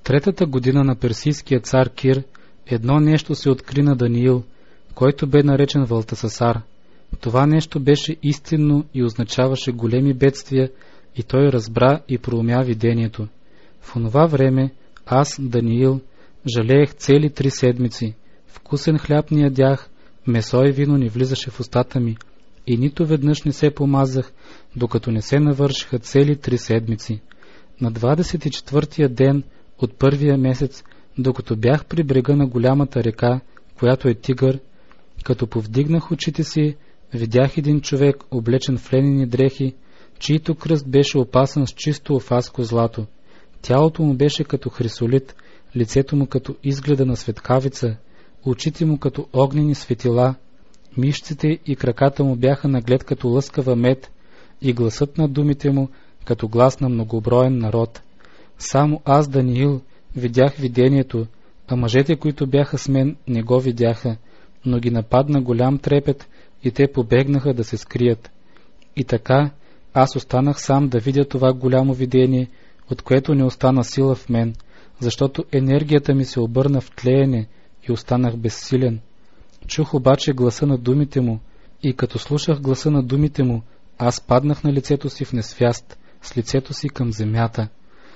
третата година на персийския цар Кир едно нещо се откри на Даниил, който бе наречен Валтасасар. Това нещо беше истинно и означаваше големи бедствия, и той разбра и проумя видението. В онова време аз, Даниил, жалеех цели 3 седмици. Вкусен хляб не ядях, месо и вино не влизаше в устата ми, и нито веднъж не се помазах, докато не се навършиха цели 3 седмици. На 24-тия ден от първия месец, докато бях при брега на голямата река, която е Тигър, като повдигнах очите си, видях един човек, облечен в ленени дрехи, чийто кръст беше опасан с чисто офаско злато. Тялото му беше като хрисолит, лицето му като изгледа на светкавица, очите му като огнени светила, мишците и краката му бяха наглед като лъскава мед, и гласът на думите му като глас на многоброен народ. Само аз, Даниил, видях видението, а мъжете, които бяха с мен, не го видяха, но ги нападна голям трепет и те побегнаха да се скрият. И така аз останах сам да видя това голямо видение, от което не остана сила в мен, защото енергията ми се обърна в тлеене и останах безсилен. Чух обаче гласа на думите му, и като слушах гласа на думите му, аз паднах на лицето си в несвяст, с лицето си към земята.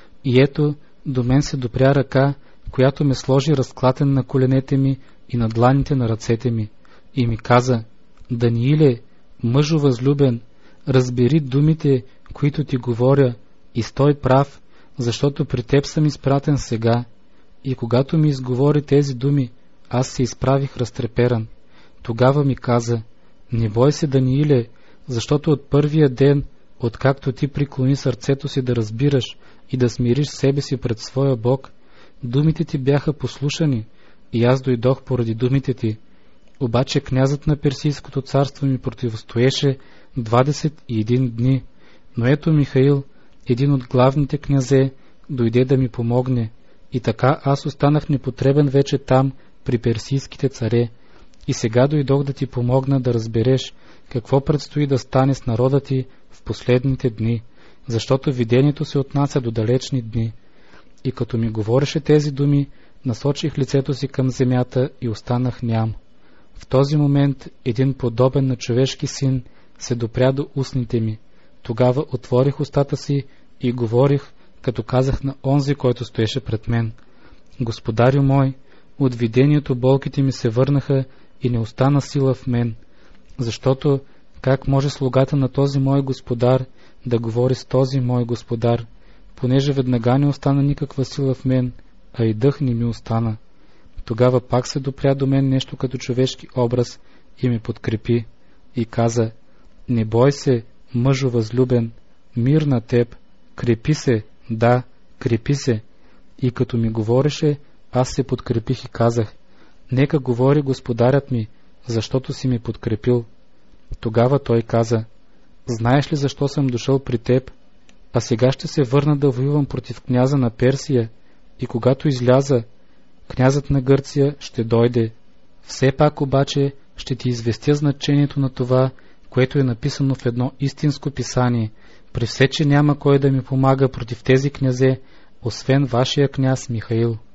И ето, до мен се допря ръка, която ме сложи разклатен на коленете ми и на дланите на ръцете ми, и ми каза: Данииле, мъжо възлюбен, разбери думите, които ти говоря, и стой прав, защото при теб съм изпратен сега. И когато ми изговори тези думи, аз се изправих разтреперан. Тогава ми каза: не бой се, Данииле, защото от първия ден, откакто ти преклони сърцето си да разбираш и да смириш себе си пред своя Бог, думите ти бяха послушани, и аз дойдох поради думите ти. Обаче князът на Персийското царство ми противостоеше 21 дни, но ето Михаил, един от главните князе, дойде да ми помогне, и така аз останах непотребен вече там при персийските царе. И сега дойдох да ти помогна да разбереш какво предстои да стане с народа ти в последните дни, защото видението се отнася до далечни дни. И като ми говореше тези думи, насочих лицето си към земята и останах ням. В този момент един подобен на човешки син се допря до устните ми. Тогава отворих устата си и говорих, като казах на онзи, който стоеше пред мен: Господарю мой, от видението болките ми се върнаха и не остана сила в мен, защото как може слугата на този мой господар да говори с този мой господар, понеже веднага не остана никаква сила в мен, а и дъх не ми остана. Тогава пак се допря до мен нещо като човешки образ и ме подкрепи и каза: не бой се, мъжо възлюбен, мир на теб, крепи се, да, крепи се. И като ми говореше, аз се подкрепих и казах: нека говори господарят ми, защото си ми подкрепил. Тогава той каза: знаеш ли защо съм дошъл при теб? А сега ще се върна да воювам против княза на Персия, и когато изляза, князът на Гърция ще дойде. Все пак обаче ще ти известя значението на това, което е написано в едно истинско писание, при все, че няма кой да ми помага против тези князе, освен вашия княз Михаил.